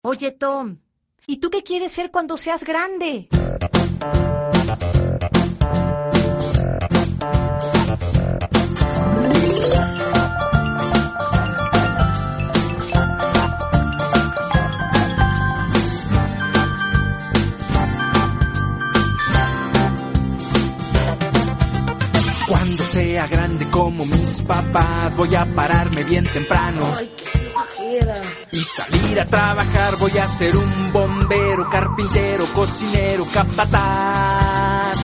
Oye, Tom, ¿y tú qué quieres ser cuando seas grande? Cuando sea grande como mis papás, voy a pararme bien temprano. Ay, qué flojera. Y salir a trabajar, voy a ser un bombero, carpintero, cocinero, capataz.